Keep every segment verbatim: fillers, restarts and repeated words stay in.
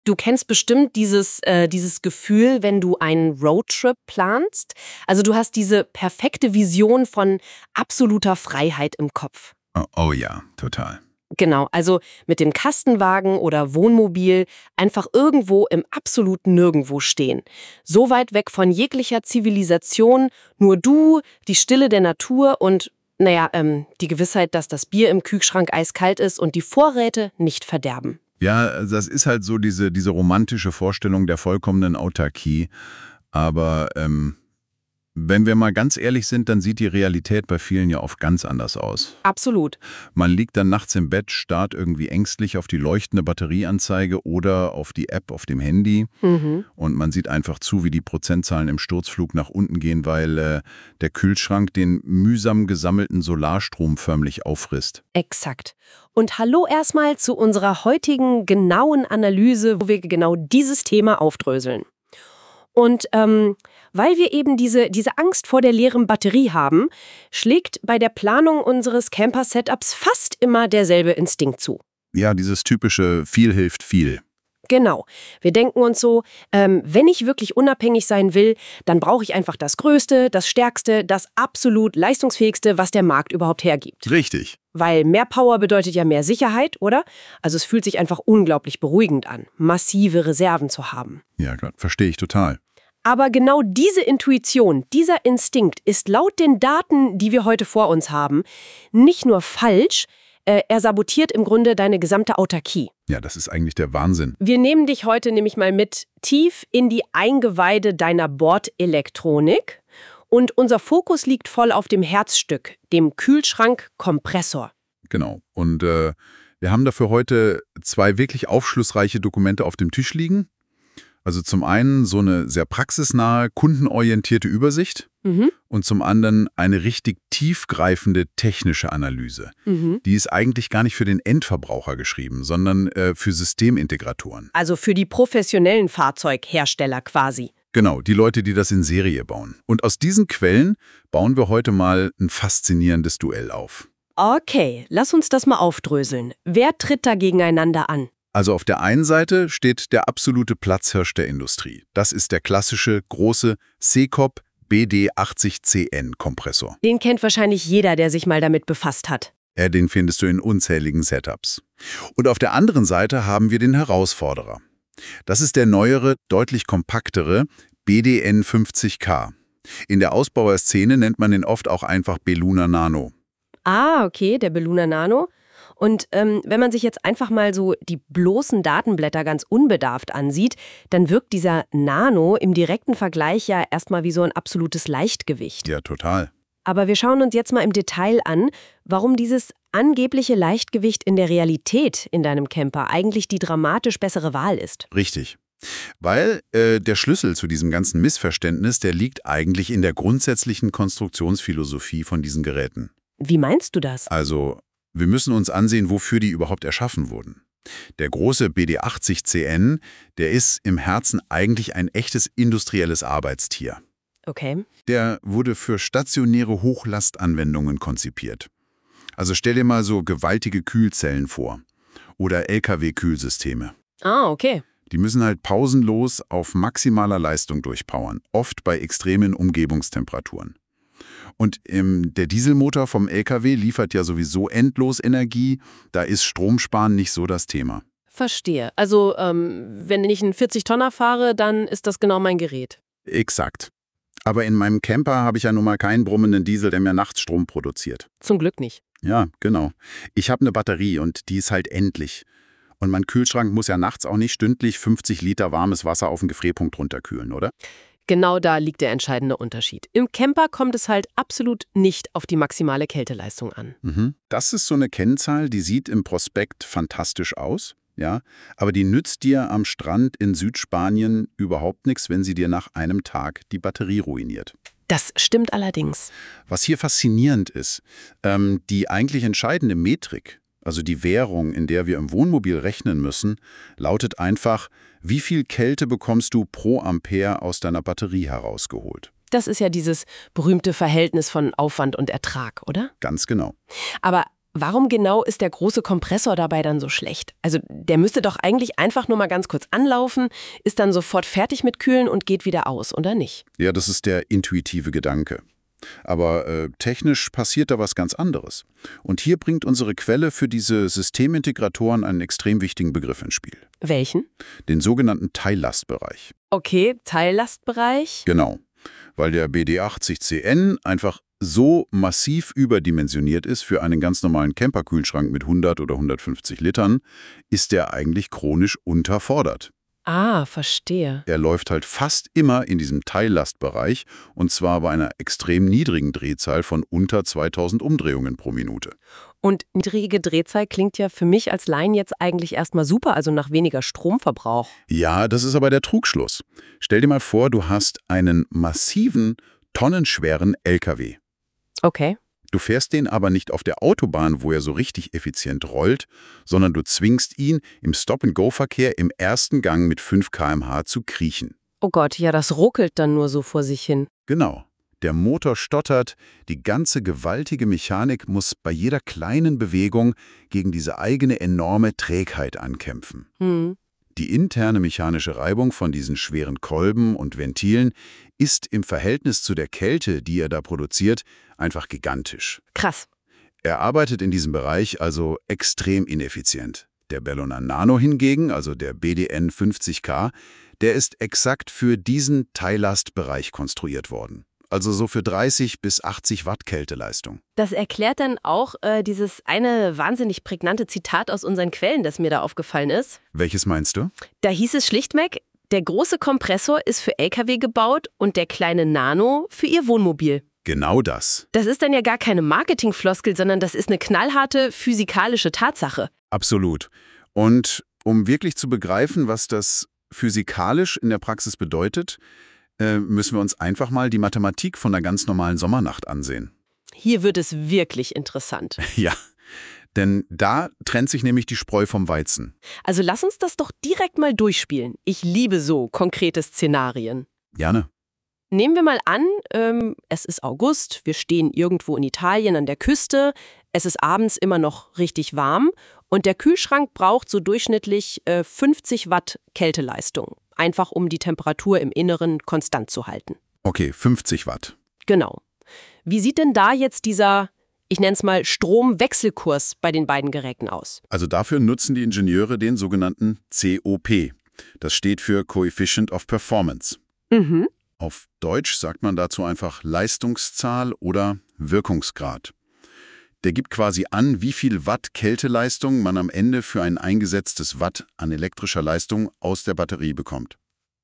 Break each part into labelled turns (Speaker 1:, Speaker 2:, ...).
Speaker 1: Du kennst bestimmt dieses, äh, dieses Gefühl, wenn du einen Roadtrip planst. Also du hast diese perfekte Vision von absoluter Freiheit im Kopf.
Speaker 2: Oh, oh ja, total.
Speaker 1: Genau, also mit dem Kastenwagen oder Wohnmobil einfach irgendwo im absoluten Nirgendwo stehen. So weit weg von jeglicher Zivilisation, nur du, die Stille der Natur und, naja, ähm, die Gewissheit, dass das Bier im Kühlschrank eiskalt ist und die Vorräte nicht verderben.
Speaker 2: Ja, das ist halt so diese, diese romantische Vorstellung der vollkommenen Autarkie. Aber ähm, wenn wir mal ganz ehrlich sind, dann sieht die Realität bei vielen ja oft ganz anders aus.
Speaker 1: Absolut.
Speaker 2: Man liegt dann nachts im Bett, starrt irgendwie ängstlich auf die leuchtende Batterieanzeige oder auf die App auf dem Handy.
Speaker 1: Mhm.
Speaker 2: Und man sieht einfach zu, wie die Prozentzahlen im Sturzflug nach unten gehen, weil äh, der Kühlschrank den mühsam gesammelten Solarstrom förmlich auffrisst.
Speaker 1: Exakt. Und hallo erstmal zu unserer heutigen genauen Analyse, wo wir genau dieses Thema aufdröseln. Und ähm, weil wir eben diese, diese Angst vor der leeren Batterie haben, schlägt bei der Planung unseres Camper-Setups fast immer derselbe Instinkt zu.
Speaker 2: Ja, dieses typische viel hilft viel.
Speaker 1: Genau. Wir denken uns so, ähm, wenn ich wirklich unabhängig sein will, dann brauche ich einfach das Größte, das Stärkste, das absolut Leistungsfähigste, was der Markt überhaupt hergibt.
Speaker 2: Richtig.
Speaker 1: Weil mehr Power bedeutet ja mehr Sicherheit, oder? Also es fühlt sich einfach unglaublich beruhigend an, massive Reserven zu haben.
Speaker 2: Ja, klar, verstehe ich total.
Speaker 1: Aber genau diese Intuition, dieser Instinkt ist laut den Daten, die wir heute vor uns haben, nicht nur falsch, äh, er sabotiert im Grunde deine gesamte Autarkie.
Speaker 2: Ja, das ist eigentlich der Wahnsinn.
Speaker 1: Wir nehmen dich heute nämlich mal mit tief in die Eingeweide deiner Bordelektronik und unser Fokus liegt voll auf dem Herzstück, dem Kühlschrankkompressor.
Speaker 2: Genau. Und äh, wir haben dafür heute zwei wirklich aufschlussreiche Dokumente auf dem Tisch liegen. Also zum einen so eine sehr praxisnahe, kundenorientierte Übersicht
Speaker 1: Mhm.
Speaker 2: und zum anderen eine richtig tiefgreifende technische Analyse.
Speaker 1: Mhm.
Speaker 2: Die ist eigentlich gar nicht für den Endverbraucher geschrieben, sondern äh, für Systemintegratoren.
Speaker 1: Also für die professionellen Fahrzeughersteller quasi.
Speaker 2: Genau, die Leute, die das in Serie bauen. Und aus diesen Quellen bauen wir heute mal ein faszinierendes Duell auf.
Speaker 1: Okay, lass uns das mal aufdröseln. Wer tritt da gegeneinander an?
Speaker 2: Also auf der einen Seite steht der absolute Platzhirsch der Industrie. Das ist der klassische, große Secopp B D achtzig C N Kompressor.
Speaker 1: Den kennt wahrscheinlich jeder, der sich mal damit befasst hat.
Speaker 2: Ja, den findest du in unzähligen Setups. Und auf der anderen Seite haben wir den Herausforderer. Das ist der neuere, deutlich kompaktere B D N fünfzig K. In der Ausbauerszene nennt man ihn oft auch einfach Belluna Nano.
Speaker 1: Ah, okay, der Belluna Nano. Und ähm, wenn man sich jetzt einfach mal so die bloßen Datenblätter ganz unbedarft ansieht, dann wirkt dieser Nano im direkten Vergleich ja erstmal wie so ein absolutes Leichtgewicht.
Speaker 2: Ja, total.
Speaker 1: Aber wir schauen uns jetzt mal im Detail an, warum dieses angebliche Leichtgewicht in der Realität in deinem Camper eigentlich die dramatisch bessere Wahl ist.
Speaker 2: Richtig. Weil äh, der Schlüssel zu diesem ganzen Missverständnis, der liegt eigentlich in der grundsätzlichen Konstruktionsphilosophie von diesen Geräten.
Speaker 1: Wie meinst du das?
Speaker 2: Also, wir müssen uns ansehen, wofür die überhaupt erschaffen wurden. Der große B D achtzig C N, der ist im Herzen eigentlich ein echtes industrielles Arbeitstier.
Speaker 1: Okay.
Speaker 2: Der wurde für stationäre Hochlastanwendungen konzipiert. Also stell dir mal so gewaltige Kühlzellen vor oder L K W-Kühlsysteme.
Speaker 1: Ah, okay.
Speaker 2: Die müssen halt pausenlos auf maximaler Leistung durchpowern, oft bei extremen Umgebungstemperaturen. Und ähm, der Dieselmotor vom L K W liefert ja sowieso endlos Energie, da ist Stromsparen nicht so das Thema.
Speaker 1: Verstehe. Also, ähm, wenn ich einen vierzig-Tonner fahre, dann ist das genau mein Gerät.
Speaker 2: Exakt. Aber in meinem Camper habe ich ja nun mal keinen brummenden Diesel, der mir nachts Strom produziert.
Speaker 1: Zum Glück nicht.
Speaker 2: Ja, genau. Ich habe eine Batterie und die ist halt endlich. Und mein Kühlschrank muss ja nachts auch nicht stündlich fünfzig Liter warmes Wasser auf den Gefrierpunkt runterkühlen, oder?
Speaker 1: Genau da liegt der entscheidende Unterschied. Im Camper kommt es halt absolut nicht auf die maximale Kälteleistung an.
Speaker 2: Mhm. Das ist so eine Kennzahl, die sieht im Prospekt fantastisch aus, ja, aber die nützt dir am Strand in Südspanien überhaupt nichts, wenn sie dir nach einem Tag die Batterie ruiniert.
Speaker 1: Das stimmt allerdings.
Speaker 2: Was hier faszinierend ist, ähm, die eigentlich entscheidende Metrik, also die Währung, in der wir im Wohnmobil rechnen müssen, lautet einfach, wie viel Kälte bekommst du pro Ampere aus deiner Batterie herausgeholt?
Speaker 1: Das ist ja dieses berühmte Verhältnis von Aufwand und Ertrag, oder?
Speaker 2: Ganz genau.
Speaker 1: Aber Warum genau ist der große Kompressor dabei dann so schlecht? Also der müsste doch eigentlich einfach nur mal ganz kurz anlaufen, ist dann sofort fertig mit Kühlen und geht wieder aus, oder nicht?
Speaker 2: Ja, das ist der intuitive Gedanke. Aber äh, technisch passiert da was ganz anderes. Und hier bringt unsere Quelle für diese Systemintegratoren einen extrem wichtigen Begriff ins Spiel.
Speaker 1: Welchen?
Speaker 2: Den sogenannten Teillastbereich.
Speaker 1: Okay, Teillastbereich.
Speaker 2: Genau, weil der B D achtzig C N einfach so massiv überdimensioniert ist für einen ganz normalen Camperkühlschrank mit hundert oder hundertfünfzig Litern, ist der eigentlich chronisch unterfordert.
Speaker 1: Ah, verstehe.
Speaker 2: Er läuft halt fast immer in diesem Teillastbereich und zwar bei einer extrem niedrigen Drehzahl von unter zweitausend Umdrehungen pro Minute.
Speaker 1: Und niedrige Drehzahl klingt ja für mich als Laien jetzt eigentlich erstmal super, also nach weniger Stromverbrauch.
Speaker 2: Ja, das ist aber der Trugschluss. Stell dir mal vor, du hast einen massiven, tonnenschweren L K W.
Speaker 1: Okay.
Speaker 2: Du fährst den aber nicht auf der Autobahn, wo er so richtig effizient rollt, sondern du zwingst ihn im Stop-and-Go-Verkehr im ersten Gang mit fünf Kilometer pro Stunde zu kriechen.
Speaker 1: Oh Gott, ja, das ruckelt dann nur so vor sich hin.
Speaker 2: Genau. Der Motor stottert, die ganze gewaltige Mechanik muss bei jeder kleinen Bewegung gegen diese eigene enorme Trägheit ankämpfen.
Speaker 1: Hm.
Speaker 2: Die interne mechanische Reibung von diesen schweren Kolben und Ventilen ist im Verhältnis zu der Kälte, die er da produziert, einfach gigantisch.
Speaker 1: Krass.
Speaker 2: Er arbeitet in diesem Bereich also extrem ineffizient. Der Bellona Nano hingegen, also der B D N fünfzig K, der ist exakt für diesen Teillastbereich konstruiert worden. Also so für dreißig bis achtzig Watt Kälteleistung.
Speaker 1: Das erklärt dann auch äh, dieses eine wahnsinnig prägnante Zitat aus unseren Quellen, das mir da aufgefallen ist.
Speaker 2: Welches meinst du?
Speaker 1: Da hieß es schlichtweg, der große Kompressor ist für L K W gebaut und der kleine Nano für ihr Wohnmobil.
Speaker 2: Genau das.
Speaker 1: Das ist dann ja gar keine Marketingfloskel, sondern das ist eine knallharte physikalische Tatsache.
Speaker 2: Absolut. Und um wirklich zu begreifen, was das physikalisch in der Praxis bedeutet, äh, müssen wir uns einfach mal die Mathematik von einer ganz normalen Sommernacht ansehen.
Speaker 1: Hier wird es wirklich interessant.
Speaker 2: Ja, denn da trennt sich nämlich die Spreu vom Weizen.
Speaker 1: Also lass uns das doch direkt mal durchspielen. Ich liebe so konkrete Szenarien.
Speaker 2: Gerne.
Speaker 1: Nehmen wir mal an, ähm, es ist August, wir stehen irgendwo in Italien an der Küste, es ist abends immer noch richtig warm und der Kühlschrank braucht so durchschnittlich äh, fünfzig Watt Kälteleistung, einfach um die Temperatur im Inneren konstant zu halten.
Speaker 2: Okay, fünfzig Watt.
Speaker 1: Genau. Wie sieht denn da jetzt dieser, ich nenne es mal, Stromwechselkurs bei den beiden Geräten aus?
Speaker 2: Also dafür nutzen die Ingenieure den sogenannten C O P. Das steht für Coefficient of Performance.
Speaker 1: Mhm.
Speaker 2: Auf Deutsch sagt man dazu einfach Leistungszahl oder Wirkungsgrad. Der gibt quasi an, wie viel Watt Kälteleistung man am Ende für ein eingesetztes Watt an elektrischer Leistung aus der Batterie bekommt.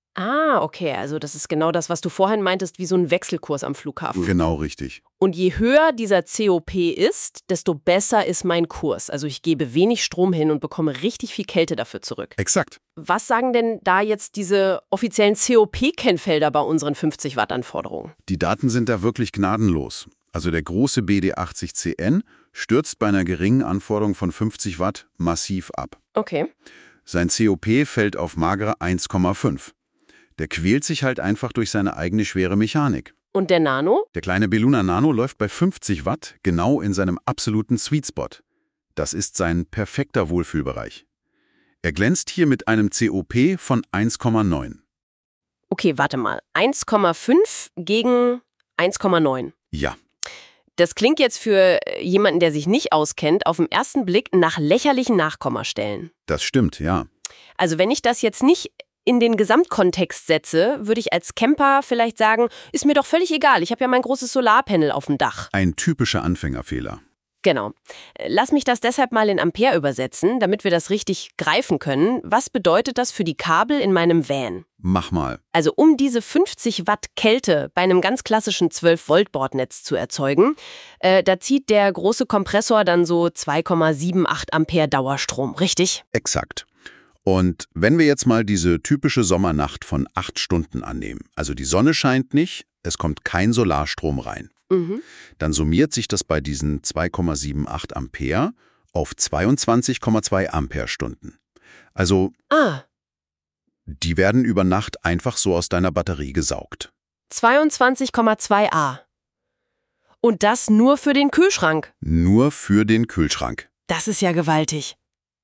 Speaker 1: Ah, okay, also das ist genau das, was du vorhin meintest, wie so ein Wechselkurs am Flughafen.
Speaker 2: Genau richtig.
Speaker 1: Und je höher dieser C O P ist, desto besser ist mein Kurs. Also ich gebe wenig Strom hin und bekomme richtig viel Kälte dafür zurück.
Speaker 2: Exakt.
Speaker 1: Was sagen denn da jetzt diese offiziellen C O P-Kennfelder bei unseren fünfzig Watt Anforderungen?
Speaker 2: Die Daten sind da wirklich gnadenlos. Also der große B D achtzig C N stürzt bei einer geringen Anforderung von fünfzig Watt massiv ab.
Speaker 1: Okay.
Speaker 2: Sein C O P fällt auf magere eins Komma fünf. Der quält sich halt einfach durch seine eigene schwere Mechanik.
Speaker 1: Und der Nano?
Speaker 2: Der kleine Bellona Nano läuft bei fünfzig Watt genau in seinem absoluten Sweet Spot. Das ist sein perfekter Wohlfühlbereich. Er glänzt hier mit einem C O P von eins Komma neun.
Speaker 1: Okay, warte mal. eins Komma fünf gegen eins Komma neun.
Speaker 2: Ja.
Speaker 1: Das klingt jetzt für jemanden, der sich nicht auskennt, auf den ersten Blick nach lächerlichen Nachkommastellen.
Speaker 2: Das stimmt, ja.
Speaker 1: Also wenn ich das jetzt nicht in den Gesamtkontext setze, würde ich als Camper vielleicht sagen, ist mir doch völlig egal, ich habe ja mein großes Solarpanel auf dem Dach.
Speaker 2: Ein typischer Anfängerfehler.
Speaker 1: Genau. Lass mich das deshalb mal in Ampere übersetzen, damit wir das richtig greifen können. Was bedeutet das für die Kabel in meinem Van?
Speaker 2: Mach mal.
Speaker 1: Also um diese fünfzig Watt Kälte bei einem ganz klassischen zwölf Volt Bordnetz zu erzeugen, äh, da zieht der große Kompressor dann so zwei Komma achtundsiebzig Ampere Dauerstrom, richtig?
Speaker 2: Exakt. Und wenn wir jetzt mal diese typische Sommernacht von acht Stunden annehmen, also die Sonne scheint nicht, es kommt kein Solarstrom rein,
Speaker 1: Mhm.
Speaker 2: dann summiert sich das bei diesen zwei Komma achtundsiebzig Ampere auf zweiundzwanzig Komma zwei Amperestunden. Also
Speaker 1: Ah,
Speaker 2: die werden über Nacht einfach so aus deiner Batterie gesaugt.
Speaker 1: zweiundzwanzig Komma zwei A. Und das nur für den Kühlschrank.
Speaker 2: Nur für den Kühlschrank.
Speaker 1: Das ist ja gewaltig.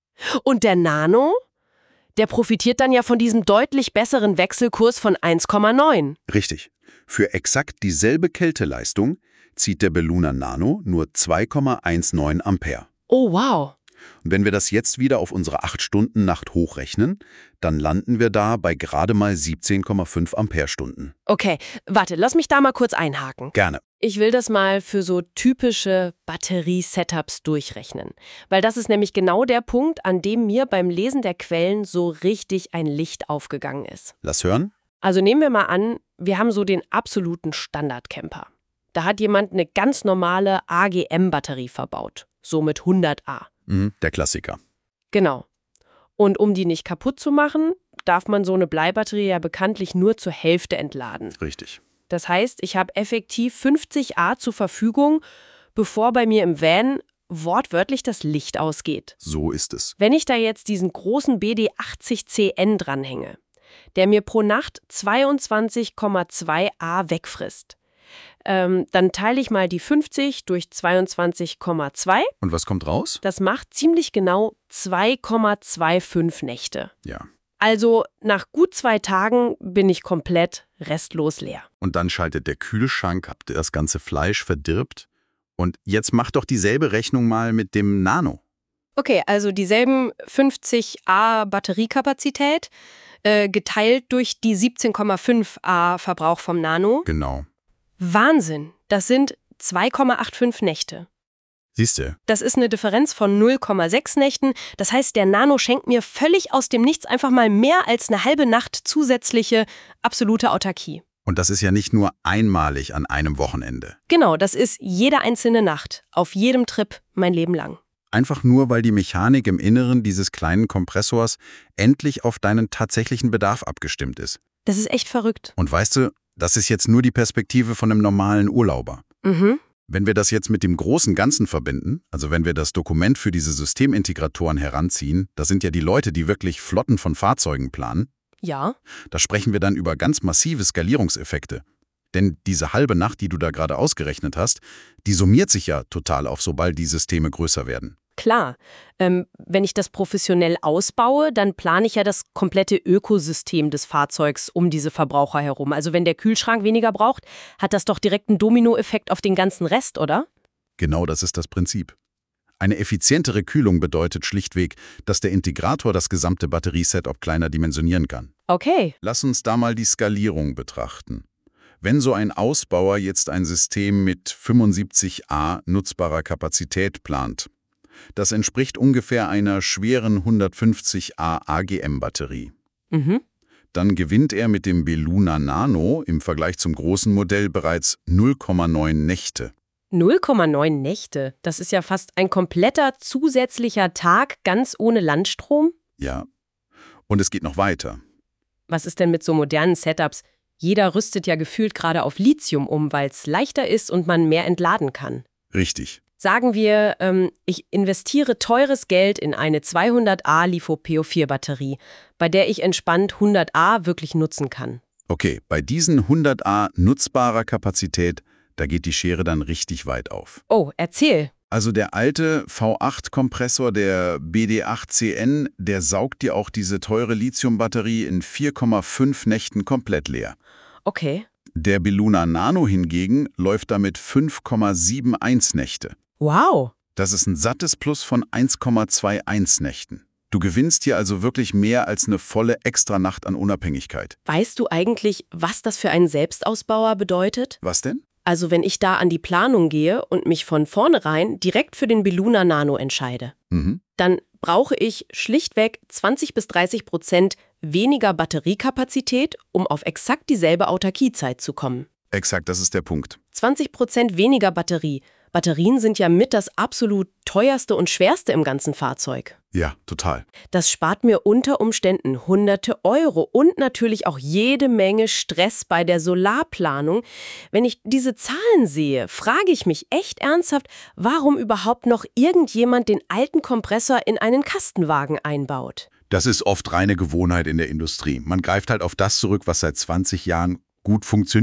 Speaker 1: Und der Nano? Der profitiert dann ja von diesem deutlich besseren Wechselkurs von eins Komma neun.
Speaker 2: Richtig. Für exakt dieselbe Kälteleistung zieht der Belluna Nano nur zwei Komma neunzehn Ampere.
Speaker 1: Oh, wow.
Speaker 2: Und wenn wir das jetzt wieder auf unsere acht Stunden Nacht hochrechnen, dann landen wir da bei gerade mal siebzehn Komma fünf Amperestunden.
Speaker 1: Okay, warte, lass mich da mal kurz einhaken.
Speaker 2: Gerne.
Speaker 1: Ich will das mal für so typische Batterie-Setups durchrechnen. Weil das ist nämlich genau der Punkt, an dem mir beim Lesen der Quellen so richtig ein Licht aufgegangen ist.
Speaker 2: Lass hören.
Speaker 1: Also nehmen wir mal an, wir haben so den absoluten Standardcamper. Da hat jemand eine ganz normale A G M-Batterie verbaut, so mit hundert A.
Speaker 2: Mhm, der Klassiker.
Speaker 1: Genau. Und um die nicht kaputt zu machen, darf man so eine Bleibatterie ja bekanntlich nur zur Hälfte entladen.
Speaker 2: Richtig.
Speaker 1: Das heißt, ich habe effektiv fünfzig A zur Verfügung, bevor bei mir im Van wortwörtlich das Licht ausgeht.
Speaker 2: So ist es.
Speaker 1: Wenn ich da jetzt diesen großen B D achtzig C N dranhänge, der mir pro Nacht zweiundzwanzig Komma zwei A wegfrisst, ähm, dann teile ich mal die fünfzig durch zweiundzwanzig Komma zwei.
Speaker 2: Und was kommt raus?
Speaker 1: Das macht ziemlich genau zwei Komma fünfundzwanzig Nächte.
Speaker 2: Ja.
Speaker 1: Also nach gut zwei Tagen bin ich komplett restlos leer.
Speaker 2: Und dann schaltet der Kühlschrank ab, das ganze Fleisch verdirbt. Und jetzt mach doch dieselbe Rechnung mal mit dem Nano.
Speaker 3: Okay, also dieselben fünfzig A Batteriekapazität äh, geteilt durch die siebzehn Komma fünf A Verbrauch vom Nano.
Speaker 2: Genau.
Speaker 3: Wahnsinn, das sind zwei Komma fünfundachtzig Nächte.
Speaker 2: Siehste.
Speaker 3: Das ist eine Differenz von null Komma sechs Nächten. Das heißt, der Nano schenkt mir völlig aus dem Nichts einfach mal mehr als eine halbe Nacht zusätzliche absolute Autarkie.
Speaker 2: Und das ist ja nicht nur einmalig an einem Wochenende.
Speaker 3: Genau, das ist jede einzelne Nacht, auf jedem Trip, mein Leben lang.
Speaker 2: Einfach nur, weil die Mechanik im Inneren dieses kleinen Kompressors endlich auf deinen tatsächlichen Bedarf abgestimmt ist.
Speaker 3: Das ist echt verrückt.
Speaker 2: Und weißt du, das ist jetzt nur die Perspektive von einem normalen Urlauber.
Speaker 3: Mhm.
Speaker 2: Wenn wir das jetzt mit dem großen Ganzen verbinden, also wenn wir das Dokument für diese Systemintegratoren heranziehen, das sind ja die Leute, die wirklich Flotten von Fahrzeugen planen,
Speaker 3: Ja.
Speaker 2: da sprechen wir dann über ganz massive Skalierungseffekte. Denn diese halbe Nacht, die du da gerade ausgerechnet hast, die summiert sich ja total auf, sobald die Systeme größer werden.
Speaker 1: Klar, ähm, wenn ich das professionell ausbaue, dann plane ich ja das komplette Ökosystem des Fahrzeugs um diese Verbraucher herum. Also wenn der Kühlschrank weniger braucht, hat das doch direkt einen Dominoeffekt auf den ganzen Rest, oder?
Speaker 2: Genau das ist das Prinzip. Eine effizientere Kühlung bedeutet schlichtweg, dass der Integrator das gesamte Batteriesetup kleiner dimensionieren kann.
Speaker 1: Okay.
Speaker 2: Lass uns da mal die Skalierung betrachten. Wenn so ein Ausbauer jetzt ein System mit fünfundsiebzig A nutzbarer Kapazität plant, das entspricht ungefähr einer schweren hundertfünfzig A A G M-Batterie.
Speaker 1: Mhm.
Speaker 2: Dann gewinnt er mit dem Belluna Nano im Vergleich zum großen Modell bereits null Komma neun Nächte.
Speaker 1: null Komma neun Nächte, das ist ja fast ein kompletter zusätzlicher Tag ganz ohne Landstrom.
Speaker 2: Ja, und es geht noch weiter.
Speaker 1: Was ist denn mit so modernen Setups? Jeder rüstet ja gefühlt gerade auf Lithium um, weil es leichter ist und man mehr entladen kann.
Speaker 2: Richtig.
Speaker 1: Sagen wir, ähm, ich investiere teures Geld in eine zweihundert A LiFo P O vier Batterie, bei der ich entspannt hundert A wirklich nutzen kann.
Speaker 2: Okay, bei diesen hundert A nutzbarer Kapazität, da geht die Schere dann richtig weit auf.
Speaker 1: Oh, erzähl.
Speaker 2: Also der alte V acht Kompressor der B D acht C N, der saugt dir auch diese teure Lithiumbatterie in vier Komma fünf Nächten komplett leer.
Speaker 1: Okay.
Speaker 2: Der Belluna Nano hingegen läuft damit fünf Komma einundsiebzig Nächte.
Speaker 1: Wow.
Speaker 2: Das ist ein sattes Plus von eins Komma einundzwanzig Nächten. Du gewinnst hier also wirklich mehr als eine volle Extranacht an Unabhängigkeit.
Speaker 1: Weißt du eigentlich, was das für einen Selbstausbauer bedeutet?
Speaker 2: Was denn?
Speaker 1: Also wenn ich da an die Planung gehe und mich von vornherein direkt für den Belluna Nano entscheide,
Speaker 2: Mhm.
Speaker 1: dann brauche ich schlichtweg zwanzig bis dreißig Prozent weniger Batteriekapazität, um auf exakt dieselbe Autarkiezeit zu kommen.
Speaker 2: Exakt, das ist der Punkt.
Speaker 1: zwanzig Prozent weniger Batterie. Batterien sind ja mit das absolut teuerste und schwerste im ganzen Fahrzeug.
Speaker 2: Ja, total.
Speaker 1: Das spart mir unter Umständen hunderte Euro und natürlich auch jede Menge Stress bei der Solarplanung. Wenn ich diese Zahlen sehe, frage ich mich echt ernsthaft, warum überhaupt noch irgendjemand den alten Kompressor in einen Kastenwagen einbaut.
Speaker 2: Das ist oft reine Gewohnheit in der Industrie. Man greift halt auf das zurück, was seit zwanzig Jahren gut funktioniert.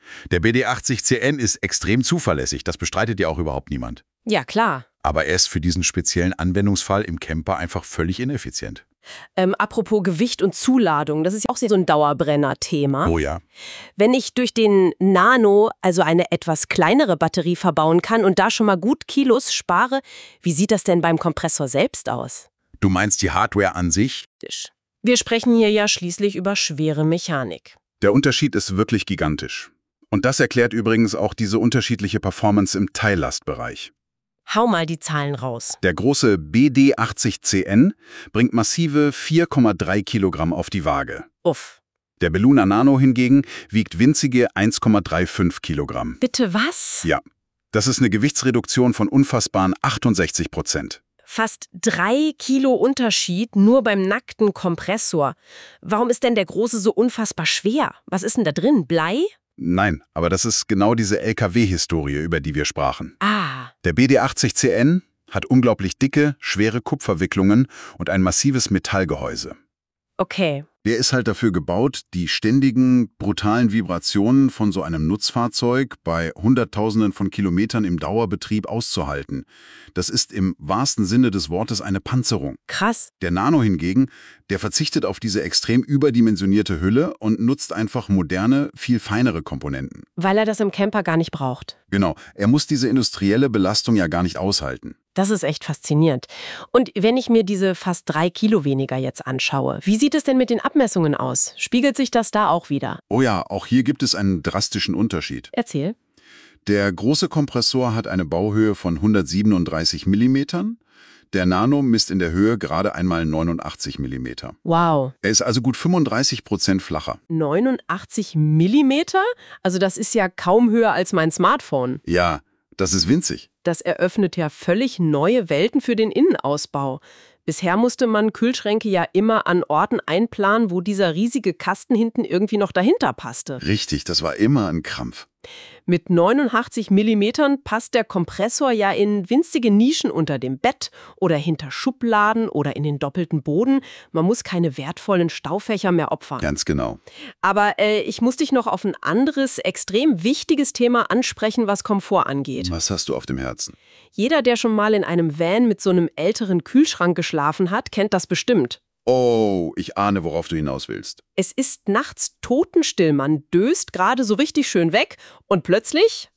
Speaker 2: Der B D achtzig C N ist extrem zuverlässig, das bestreitet ja auch überhaupt niemand.
Speaker 3: Ja, klar.
Speaker 2: Aber er ist für diesen speziellen Anwendungsfall im Camper einfach völlig ineffizient.
Speaker 3: Ähm, apropos Gewicht und Zuladung, das ist ja auch so ein Dauerbrenner-Thema.
Speaker 2: Oh ja.
Speaker 3: Wenn ich durch den Nano also eine etwas kleinere Batterie verbauen kann und da schon mal gut Kilos spare, wie sieht das denn beim Kompressor selbst aus?
Speaker 2: Du meinst die Hardware an sich?
Speaker 3: Wir sprechen hier ja schließlich über schwere Mechanik.
Speaker 2: Der Unterschied ist wirklich gigantisch. Und das erklärt übrigens auch diese unterschiedliche Performance im Teillastbereich.
Speaker 3: Hau mal die Zahlen raus.
Speaker 2: Der große B D achtzig C N bringt massive vier Komma drei Kilogramm auf die Waage.
Speaker 3: Uff.
Speaker 2: Der Belluna Nano hingegen wiegt winzige eins Komma fünfunddreißig Kilogramm.
Speaker 3: Bitte was?
Speaker 2: Ja, das ist eine Gewichtsreduktion von unfassbaren achtundsechzig Prozent.
Speaker 3: Fast drei Kilo Unterschied nur beim nackten Kompressor. Warum ist denn der große so unfassbar schwer? Was ist denn da drin? Blei?
Speaker 2: Nein, aber das ist genau diese L K W-Historie, über die wir sprachen.
Speaker 3: Ah.
Speaker 2: Der B D achtzig C N hat unglaublich dicke, schwere Kupferwicklungen und ein massives Metallgehäuse.
Speaker 3: Okay.
Speaker 2: Der ist halt dafür gebaut, die ständigen, brutalen Vibrationen von so einem Nutzfahrzeug bei Hunderttausenden von Kilometern im Dauerbetrieb auszuhalten. Das ist im wahrsten Sinne des Wortes eine Panzerung.
Speaker 3: Krass.
Speaker 2: Der Nano hingegen, der verzichtet auf diese extrem überdimensionierte Hülle und nutzt einfach moderne, viel feinere Komponenten.
Speaker 3: Weil er das im Camper gar nicht braucht.
Speaker 2: Genau, er muss diese industrielle Belastung ja gar nicht aushalten.
Speaker 3: Das ist echt faszinierend. Und wenn ich mir diese fast drei Kilo weniger jetzt anschaue, wie sieht es denn mit den Abmessungen aus? Spiegelt sich das da auch wieder?
Speaker 2: Oh ja, auch hier gibt es einen drastischen Unterschied.
Speaker 3: Erzähl.
Speaker 2: Der große Kompressor hat eine Bauhöhe von hundertsiebenunddreißig Millimetern. Der Nano misst in der Höhe gerade einmal neunundachtzig Millimeter.
Speaker 3: Wow.
Speaker 2: Er ist also gut fünfunddreißig Prozent flacher.
Speaker 3: neunundachtzig Millimeter? Also das ist ja kaum höher als mein Smartphone.
Speaker 2: Ja, das ist winzig.
Speaker 3: Das eröffnet ja völlig neue Welten für den Innenausbau. Bisher musste man Kühlschränke ja immer an Orten einplanen, wo dieser riesige Kasten hinten irgendwie noch dahinter passte.
Speaker 2: Richtig, das war immer ein Krampf.
Speaker 3: Mit neunundachtzig Millimetern passt der Kompressor ja in winzige Nischen unter dem Bett oder hinter Schubladen oder in den doppelten Boden. Man muss keine wertvollen Staufächer mehr opfern.
Speaker 2: Ganz genau.
Speaker 3: Aber äh, ich muss dich noch auf ein anderes, extrem wichtiges Thema ansprechen, was Komfort angeht.
Speaker 2: Was hast du auf dem Herzen?
Speaker 3: Jeder, der schon mal in einem Van mit so einem älteren Kühlschrank geschlafen hat, kennt das bestimmt.
Speaker 2: Oh, ich ahne, worauf du hinaus willst.
Speaker 3: Es ist nachts totenstill, man döst gerade so richtig schön weg und plötzlich...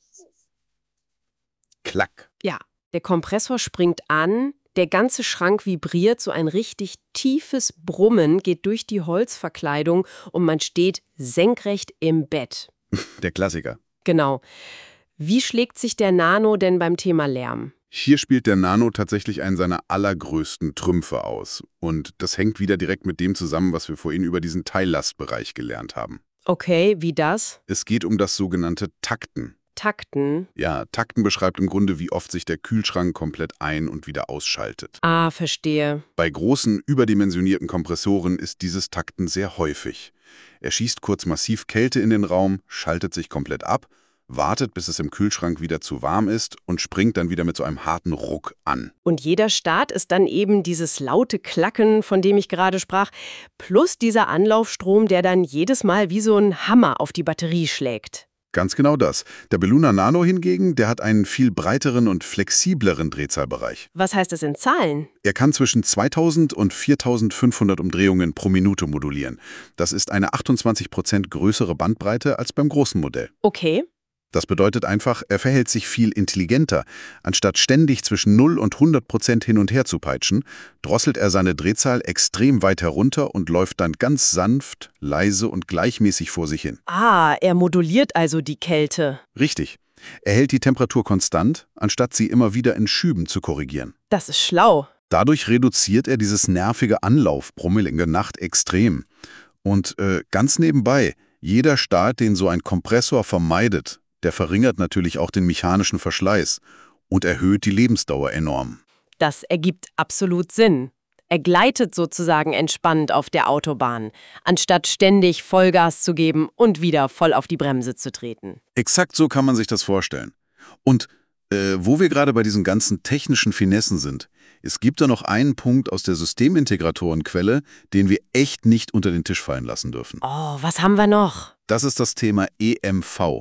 Speaker 2: Klack.
Speaker 3: Ja, der Kompressor springt an, der ganze Schrank vibriert, so ein richtig tiefes Brummen geht durch die Holzverkleidung und man steht senkrecht im Bett.
Speaker 2: Der Klassiker.
Speaker 3: Genau. Wie schlägt sich der Nano denn beim Thema Lärm?
Speaker 2: Hier spielt der Nano tatsächlich einen seiner allergrößten Trümpfe aus. Und das hängt wieder direkt mit dem zusammen, was wir vorhin über diesen Teillastbereich gelernt haben.
Speaker 3: Okay, wie das?
Speaker 2: Es geht um das sogenannte Takten.
Speaker 3: Takten?
Speaker 2: Ja, Takten beschreibt im Grunde, wie oft sich der Kühlschrank komplett ein- und wieder ausschaltet.
Speaker 3: Ah, verstehe.
Speaker 2: Bei großen, überdimensionierten Kompressoren ist dieses Takten sehr häufig. Er schießt kurz massiv Kälte in den Raum, schaltet sich komplett ab, wartet, bis es im Kühlschrank wieder zu warm ist und springt dann wieder mit so einem harten Ruck an.
Speaker 3: Und jeder Start ist dann eben dieses laute Klacken, von dem ich gerade sprach, plus dieser Anlaufstrom, der dann jedes Mal wie so ein Hammer auf die Batterie schlägt.
Speaker 2: Ganz genau das. Der Belluna Nano hingegen, der hat einen viel breiteren und flexibleren Drehzahlbereich.
Speaker 3: Was heißt das in Zahlen?
Speaker 2: Er kann zwischen zweitausend und viertausendfünfhundert Umdrehungen pro Minute modulieren. Das ist eine achtundzwanzig Prozent größere Bandbreite als beim großen Modell.
Speaker 3: Okay.
Speaker 2: Das bedeutet einfach, er verhält sich viel intelligenter. Anstatt ständig zwischen null und hundert Prozent hin und her zu peitschen, drosselt er seine Drehzahl extrem weit herunter und läuft dann ganz sanft, leise und gleichmäßig vor sich hin.
Speaker 3: Ah, er moduliert also die Kälte.
Speaker 2: Richtig. Er hält die Temperatur konstant, anstatt sie immer wieder in Schüben zu korrigieren.
Speaker 3: Das ist schlau.
Speaker 2: Dadurch reduziert er dieses nervige Anlaufbrummeln in der Nacht extrem. Und äh, ganz nebenbei, jeder Start, den so ein Kompressor vermeidet, der verringert natürlich auch den mechanischen Verschleiß und erhöht die Lebensdauer enorm.
Speaker 3: Das ergibt absolut Sinn. Er gleitet sozusagen entspannt auf der Autobahn, anstatt ständig Vollgas zu geben und wieder voll auf die Bremse zu treten.
Speaker 2: Exakt so kann man sich das vorstellen. Und äh, wo wir gerade bei diesen ganzen technischen Finessen sind, es gibt da noch einen Punkt aus der Systemintegratorenquelle, den wir echt nicht unter den Tisch fallen lassen dürfen.
Speaker 3: Oh, was haben wir noch?
Speaker 2: Das ist das Thema E M V.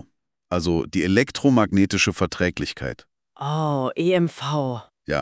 Speaker 2: also die elektromagnetische Verträglichkeit.
Speaker 3: Oh, E M V.
Speaker 2: Ja.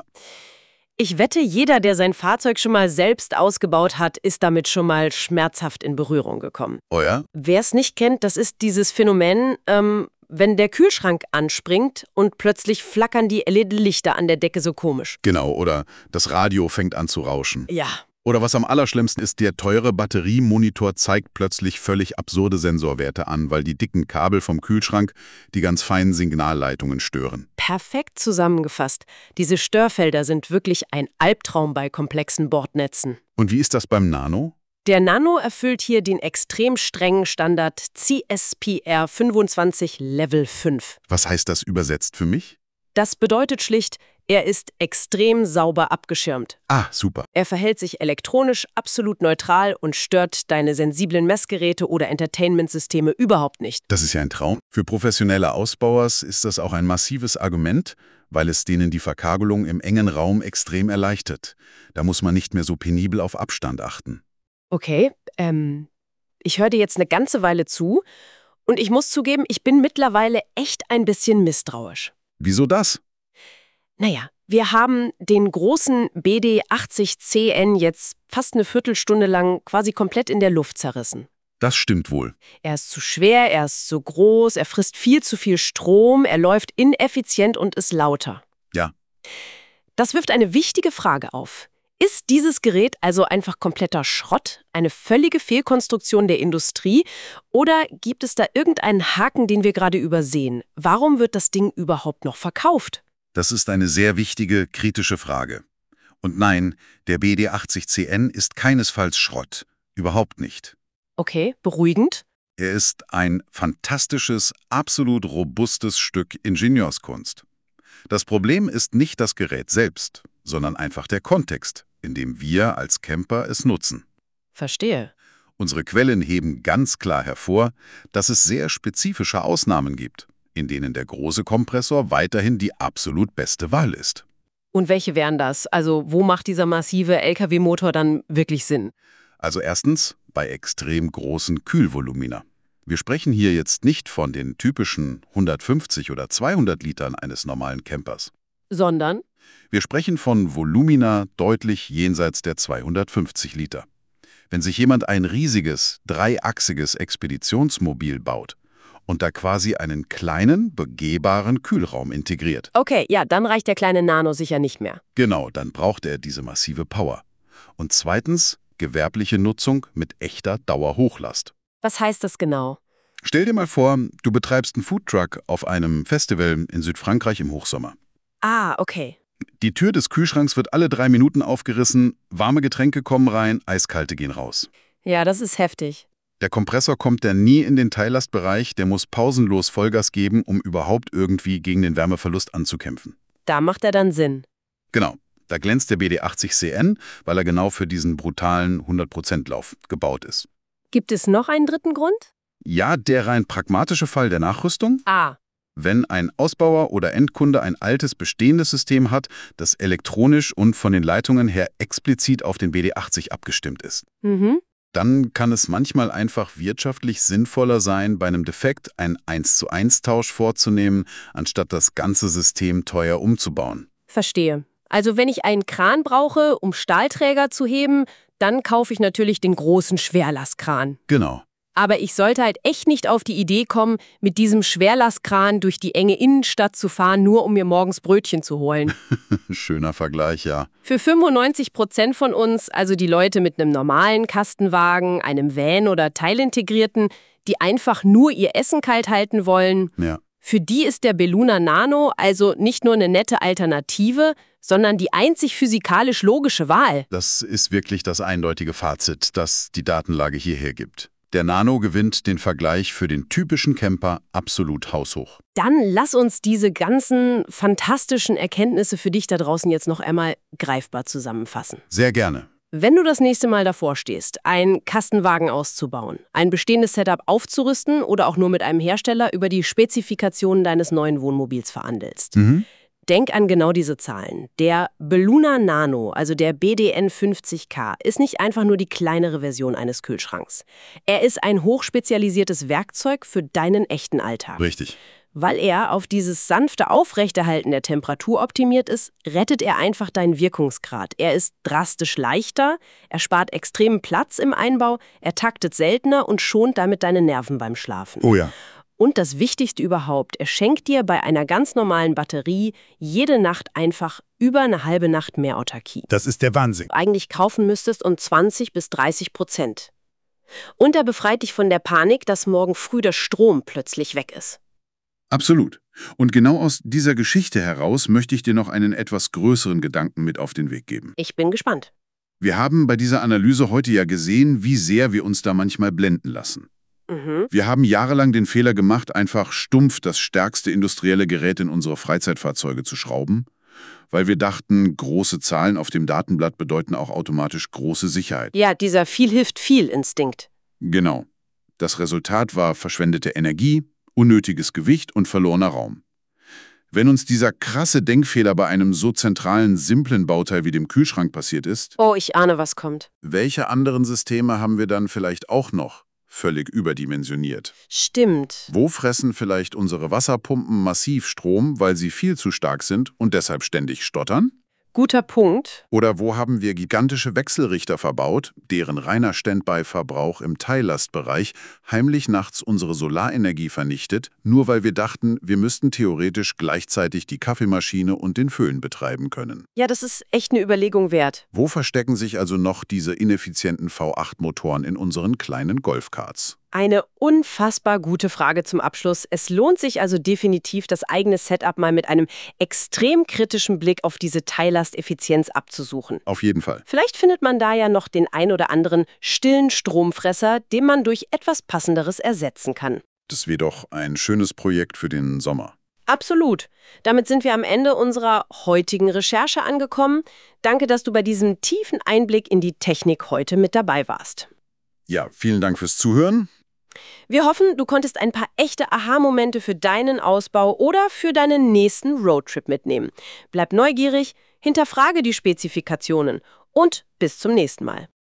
Speaker 3: Ich wette, jeder, der sein Fahrzeug schon mal selbst ausgebaut hat, ist damit schon mal schmerzhaft in Berührung gekommen.
Speaker 2: Oh ja?
Speaker 3: Wer es nicht kennt, das ist dieses Phänomen, ähm, wenn der Kühlschrank anspringt und plötzlich flackern die L E D-Lichter an der Decke so komisch.
Speaker 2: Genau, oder das Radio fängt an zu rauschen.
Speaker 3: Ja.
Speaker 2: Oder was am allerschlimmsten ist, der teure Batteriemonitor zeigt plötzlich völlig absurde Sensorwerte an, weil die dicken Kabel vom Kühlschrank die ganz feinen Signalleitungen stören.
Speaker 3: Perfekt zusammengefasst. Diese Störfelder sind wirklich ein Albtraum bei komplexen Bordnetzen.
Speaker 2: Und wie ist das beim Nano?
Speaker 3: Der Nano erfüllt hier den extrem strengen Standard C S P R fünfundzwanzig Level fünf.
Speaker 2: Was heißt das übersetzt für mich?
Speaker 3: Das bedeutet schlicht, er ist extrem sauber abgeschirmt.
Speaker 2: Ah, super.
Speaker 3: Er verhält sich elektronisch absolut neutral und stört deine sensiblen Messgeräte oder Entertainment-Systeme überhaupt nicht.
Speaker 2: Das ist ja ein Traum. Für professionelle Ausbauers ist das auch ein massives Argument, weil es denen die Verkagelung im engen Raum extrem erleichtert. Da muss man nicht mehr so penibel auf Abstand achten.
Speaker 3: Okay, ähm, ich höre dir jetzt eine ganze Weile zu und ich muss zugeben, ich bin mittlerweile echt ein bisschen misstrauisch.
Speaker 2: Wieso das?
Speaker 3: Naja, wir haben den großen B D achtzig C N jetzt fast eine Viertelstunde lang quasi komplett in der Luft zerrissen.
Speaker 2: Das stimmt wohl.
Speaker 3: Er ist zu schwer, er ist zu groß, er frisst viel zu viel Strom, er läuft ineffizient und ist lauter.
Speaker 2: Ja.
Speaker 3: Das wirft eine wichtige Frage auf. Ist dieses Gerät also einfach kompletter Schrott, eine völlige Fehlkonstruktion der Industrie, oder gibt es da irgendeinen Haken, den wir gerade übersehen? Warum wird das Ding überhaupt noch verkauft?
Speaker 2: Das ist eine sehr wichtige, kritische Frage. Und nein, der B D achtzig C N ist keinesfalls Schrott. Überhaupt nicht.
Speaker 3: Okay, beruhigend.
Speaker 2: Er ist ein fantastisches, absolut robustes Stück Ingenieurskunst. Das Problem ist nicht das Gerät selbst, sondern einfach der Kontext, in dem wir als Camper es nutzen.
Speaker 3: Verstehe.
Speaker 2: Unsere Quellen heben ganz klar hervor, dass es sehr spezifische Ausnahmen gibt, in denen der große Kompressor weiterhin die absolut beste Wahl ist.
Speaker 3: Und welche wären das? Also wo macht dieser massive L K W-Motor dann wirklich Sinn?
Speaker 2: Also erstens bei extrem großen Kühlvolumina. Wir sprechen hier jetzt nicht von den typischen hundertfünfzig oder zweihundert Litern eines normalen Campers.
Speaker 3: Sondern?
Speaker 2: Wir sprechen von Volumina deutlich jenseits der zweihundertfünfzig Liter. Wenn sich jemand ein riesiges, dreiachsiges Expeditionsmobil baut und da quasi einen kleinen, begehbaren Kühlraum integriert.
Speaker 3: Okay, ja, dann reicht der kleine Nano sicher nicht mehr.
Speaker 2: Genau, dann braucht er diese massive Power. Und zweitens, gewerbliche Nutzung mit echter Dauerhochlast.
Speaker 3: Was heißt das genau?
Speaker 2: Stell dir mal vor, du betreibst einen Foodtruck auf einem Festival in Südfrankreich im Hochsommer.
Speaker 3: Ah, okay.
Speaker 2: Die Tür des Kühlschranks wird alle drei Minuten aufgerissen, warme Getränke kommen rein, eiskalte gehen raus.
Speaker 3: Ja, das ist heftig.
Speaker 2: Der Kompressor kommt dann nie in den Teillastbereich, der muss pausenlos Vollgas geben, um überhaupt irgendwie gegen den Wärmeverlust anzukämpfen.
Speaker 3: Da macht er dann Sinn.
Speaker 2: Genau, da glänzt der B D achtzig C N, weil er genau für diesen brutalen hundert Prozent Lauf gebaut ist.
Speaker 3: Gibt es noch einen dritten Grund?
Speaker 2: Ja, der rein pragmatische Fall der Nachrüstung.
Speaker 3: Ah,
Speaker 2: Wenn ein Ausbauer oder Endkunde ein altes, bestehendes System hat, das elektronisch und von den Leitungen her explizit auf den B D achtzig abgestimmt ist,
Speaker 3: mhm.
Speaker 2: dann kann es manchmal einfach wirtschaftlich sinnvoller sein, bei einem Defekt einen eins zu eins Tausch vorzunehmen, anstatt das ganze System teuer umzubauen.
Speaker 3: Verstehe. Also wenn ich einen Kran brauche, um Stahlträger zu heben, dann kaufe ich natürlich den großen Schwerlastkran.
Speaker 2: Genau.
Speaker 3: Aber ich sollte halt echt nicht auf die Idee kommen, mit diesem Schwerlastkran durch die enge Innenstadt zu fahren, nur um mir morgens Brötchen zu holen.
Speaker 2: Schöner Vergleich, ja.
Speaker 3: Für fünfundneunzig Prozent von uns, also die Leute mit einem normalen Kastenwagen, einem Van oder teilintegrierten, die einfach nur ihr Essen kalt halten wollen,
Speaker 2: Ja.
Speaker 3: für die ist der Beluna Nano also nicht nur eine nette Alternative, sondern die einzig physikalisch logische Wahl.
Speaker 2: Das ist wirklich das eindeutige Fazit, das die Datenlage hierher gibt. Der Nano gewinnt den Vergleich für den typischen Camper absolut haushoch.
Speaker 3: Dann lass uns diese ganzen fantastischen Erkenntnisse für dich da draußen jetzt noch einmal greifbar zusammenfassen.
Speaker 2: Sehr gerne.
Speaker 3: Wenn du das nächste Mal davor stehst, einen Kastenwagen auszubauen, ein bestehendes Setup aufzurüsten oder auch nur mit einem Hersteller über die Spezifikationen deines neuen Wohnmobils verhandelst,
Speaker 2: Mhm.
Speaker 3: denk an genau diese Zahlen. Der Beluna Nano, also der B D N fünfzig K, ist nicht einfach nur die kleinere Version eines Kühlschranks. Er ist ein hochspezialisiertes Werkzeug für deinen echten Alltag.
Speaker 2: Richtig.
Speaker 3: Weil er auf dieses sanfte Aufrechterhalten der Temperatur optimiert ist, rettet er einfach deinen Wirkungsgrad. Er ist drastisch leichter, er spart extremen Platz im Einbau, er taktet seltener und schont damit deine Nerven beim Schlafen.
Speaker 2: Oh ja.
Speaker 3: Und das Wichtigste überhaupt, er schenkt dir bei einer ganz normalen Batterie jede Nacht einfach über eine halbe Nacht mehr Autarkie.
Speaker 2: Das ist der Wahnsinn.
Speaker 3: Eigentlich kaufen müsstest um zwanzig bis dreißig Prozent. Und er befreit dich von der Panik, dass morgen früh der Strom plötzlich weg ist.
Speaker 2: Absolut. Und genau aus dieser Geschichte heraus möchte ich dir noch einen etwas größeren Gedanken mit auf den Weg geben.
Speaker 3: Ich bin gespannt.
Speaker 2: Wir haben bei dieser Analyse heute ja gesehen, wie sehr wir uns da manchmal blenden lassen.
Speaker 3: Mhm.
Speaker 2: Wir haben jahrelang den Fehler gemacht, einfach stumpf das stärkste industrielle Gerät in unsere Freizeitfahrzeuge zu schrauben, weil wir dachten, große Zahlen auf dem Datenblatt bedeuten auch automatisch große Sicherheit.
Speaker 3: Ja, dieser Viel-Hilft-Viel-Instinkt.
Speaker 2: Genau. Das Resultat war verschwendete Energie, unnötiges Gewicht und verlorener Raum. Wenn uns dieser krasse Denkfehler bei einem so zentralen, simplen Bauteil wie dem Kühlschrank passiert ist,
Speaker 3: Oh, ich ahne, was kommt.
Speaker 2: welche anderen Systeme haben wir dann vielleicht auch noch völlig überdimensioniert?
Speaker 3: Stimmt.
Speaker 2: Wo fressen vielleicht unsere Wasserpumpen massiv Strom, weil sie viel zu stark sind und deshalb ständig stottern?
Speaker 3: Guter Punkt.
Speaker 2: Oder wo haben wir gigantische Wechselrichter verbaut, deren reiner Standby-Verbrauch im Teillastbereich heimlich nachts unsere Solarenergie vernichtet, nur weil wir dachten, wir müssten theoretisch gleichzeitig die Kaffeemaschine und den Föhn betreiben können?
Speaker 3: Ja, das ist echt eine Überlegung wert.
Speaker 2: Wo verstecken sich also noch diese ineffizienten V acht Motoren in unseren kleinen Golfkarts?
Speaker 3: Eine unfassbar gute Frage zum Abschluss. Es lohnt sich also definitiv, das eigene Setup mal mit einem extrem kritischen Blick auf diese Teillasteffizienz abzusuchen.
Speaker 2: Auf jeden Fall.
Speaker 3: Vielleicht findet man da ja noch den ein oder anderen stillen Stromfresser, den man durch etwas Passenderes ersetzen kann.
Speaker 2: Das wäre doch ein schönes Projekt für den Sommer.
Speaker 3: Absolut. Damit sind wir am Ende unserer heutigen Recherche angekommen. Danke, dass du bei diesem tiefen Einblick in die Technik heute mit dabei warst.
Speaker 2: Ja, vielen Dank fürs Zuhören.
Speaker 3: Wir hoffen, du konntest ein paar echte Aha-Momente für deinen Ausbau oder für deinen nächsten Roadtrip mitnehmen. Bleib neugierig, hinterfrage die Spezifikationen und bis zum nächsten Mal.